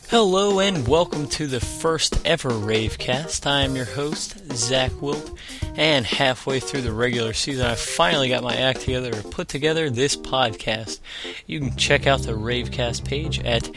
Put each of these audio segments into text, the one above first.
Hello and welcome to the first ever Ravecast. I am your host, Zach Wilt, and halfway through the regular season, I finally got my act together to put together this podcast. You can check out the Ravecast page at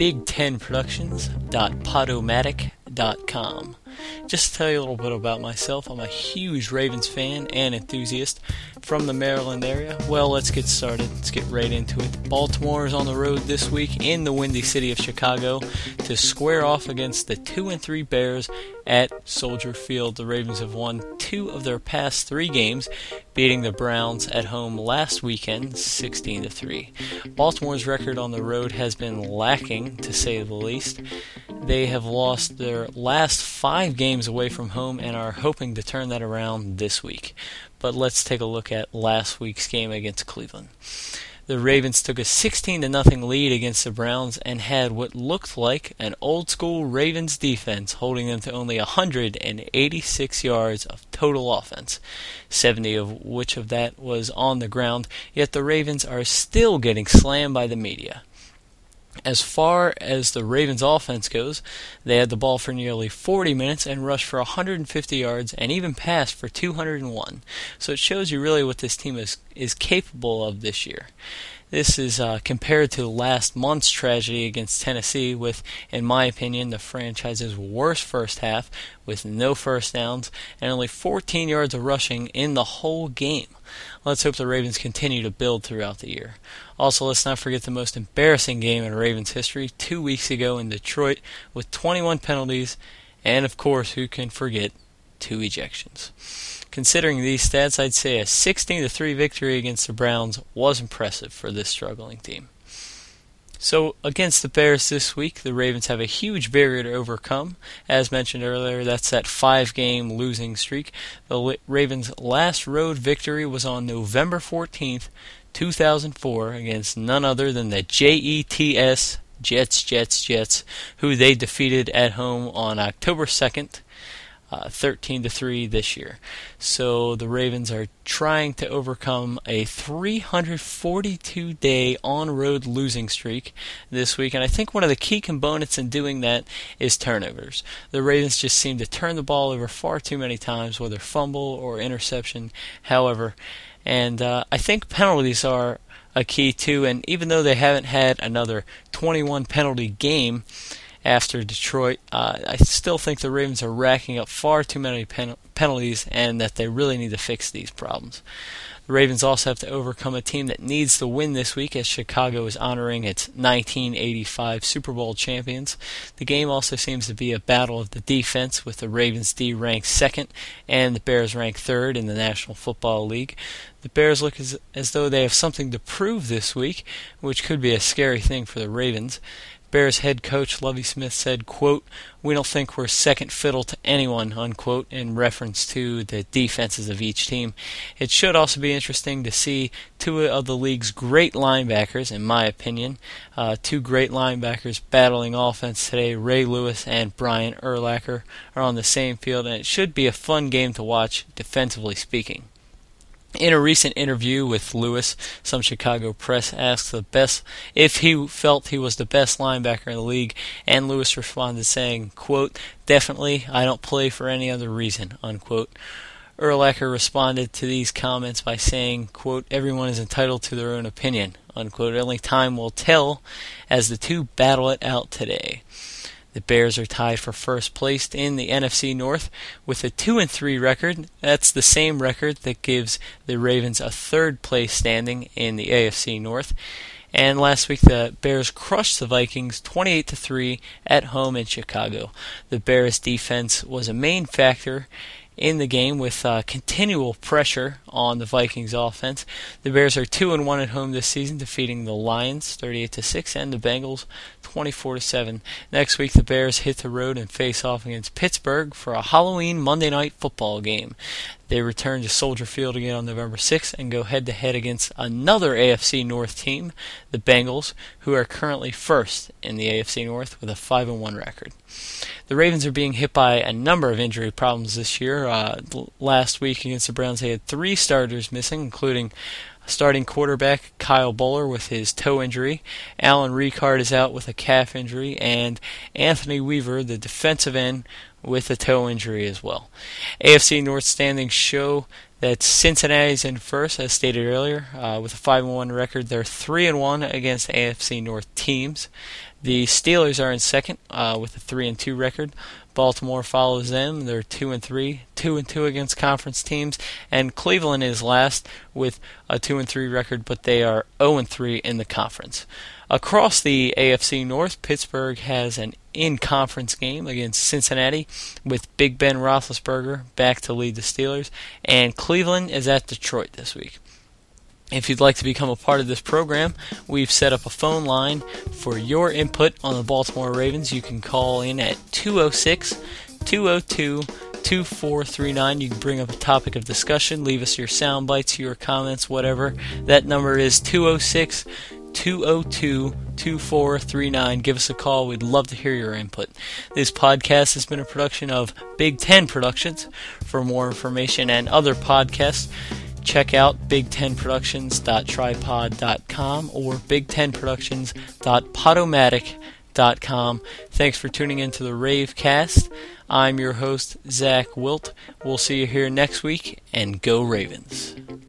big10productions.podomatic.com. Just to tell you a little bit about myself, I'm a huge Ravens fan and enthusiast from the Maryland area. Well, let's get started. Let's get right into it. Baltimore is on the road this week in the windy city of Chicago to square off against the 2-3 Bears at Soldier Field. The Ravens have won 2 of their past 3 games, beating the Browns at home last weekend 16-3. Baltimore's record on the road has been lacking, to say the least. They have lost their last 5 games away from home and are hoping to turn that around this week. But let's take a look at last week's game against Cleveland. The Ravens took a 16-0 lead against the Browns and had what looked like an old-school Ravens defense, holding them to only 186 yards of total offense, 70 of which of that was on the ground, yet the Ravens are still getting slammed by the media. As far as the Ravens offense goes, they had the ball for nearly 40 minutes and rushed for 150 yards and even passed for 201. So it shows you really what this team is capable of this year. This is compared to last month's tragedy against Tennessee with, in my opinion, the franchise's worst first half with no first downs and only 14 yards of rushing in the whole game. Let's hope the Ravens continue to build throughout the year. Also, let's not forget the most embarrassing game in Ravens history 2 weeks ago in Detroit with 21 penalties and, of course, who can forget 2 ejections. Considering these stats, I'd say a 16-3 victory against the Browns was impressive for this struggling team. So, against the Bears this week, the Ravens have a huge barrier to overcome. As mentioned earlier, that's that 5-game losing streak. The Ravens' last road victory was on November 14th, 2004, against none other than the Jets, who they defeated at home on October 2nd. 13-3 this year. So the Ravens are trying to overcome a 342-day on-road losing streak this week, and I think one of the key components in doing that is turnovers. The Ravens just seem to turn the ball over far too many times, whether fumble or interception, however, and I think penalties are a key too, and even though they haven't had another 21 penalty game after Detroit, I still think the Ravens are racking up far too many penalties and that they really need to fix these problems. The Ravens also have to overcome a team that needs to win this week as Chicago is honoring its 1985 Super Bowl champions. The game also seems to be a battle of the defense, with the Ravens D ranked 2nd and the Bears ranked 3rd in the National Football League. The Bears look as though they have something to prove this week, which could be a scary thing for the Ravens. Bears head coach Lovie Smith said, quote, "We don't think we're second fiddle to anyone," unquote, in reference to the defenses of each team. It should also be interesting to see 2 of the league's great linebackers, in my opinion. 2 great linebackers battling offense today. Ray Lewis and Brian Urlacher are on the same field, and it should be a fun game to watch, defensively speaking. In a recent interview with Lewis, some Chicago press asked if he felt he was the best linebacker in the league, and Lewis responded saying, quote, "Definitely, I don't play for any other reason," unquote. Urlacher responded to these comments by saying, quote, "Everyone is entitled to their own opinion," unquote. Only time will tell as the 2 battle it out today. The Bears are tied for first place in the NFC North with a 2-3 record. That's the same record that gives the Ravens a 3rd place standing in the AFC North. And last week the Bears crushed the Vikings 28-3 at home in Chicago. The Bears defense was a main factor in the game with continual pressure on the Vikings offense. The Bears are 2-1 at home this season, defeating the Lions 38-6 and the Bengals 24-7. Next week the Bears hit the road and face off against Pittsburgh for a Halloween Monday night football game. They return to Soldier Field again on November 6th and go head-to-head against another AFC North team, the Bengals, who are currently first in the AFC North with a 5-1 record. The Ravens are being hit by a number of injury problems this year. Last week against the Browns, they had 3 starters missing, including Starting quarterback Kyle Bowler with his toe injury, Alan Ricard is out with a calf injury, and Anthony Weaver, the defensive end, with a toe injury as well. AFC North standings show that Cincinnati's in first, as stated earlier, with a 5-1 record. They're 3-1 against AFC North teams. The Steelers are in second with a 3-2 record. Baltimore follows them. They're 2-3, 2-2 against conference teams, and Cleveland is last with a 2-3 record, but they are 0-3 in the conference. Across the AFC North, Pittsburgh has an in-conference game against Cincinnati with Big Ben Roethlisberger back to lead the Steelers, and Cleveland is at Detroit this week. If you'd like to become a part of this program, we've set up a phone line for your input on the Baltimore Ravens. You can call in at 206-202-2439. You can bring up a topic of discussion, leave us your sound bites, your comments, whatever. That number is 206-202-2439. Give us a call. We'd love to hear your input. This podcast has been a production of Big Ten Productions. For more information and other podcasts, check out big10productions.tripod.com or big10productions.podomatic.com. Thanks for tuning in to the Ravecast. I'm your host, Zach Wilt. We'll see you here next week, and go Ravens.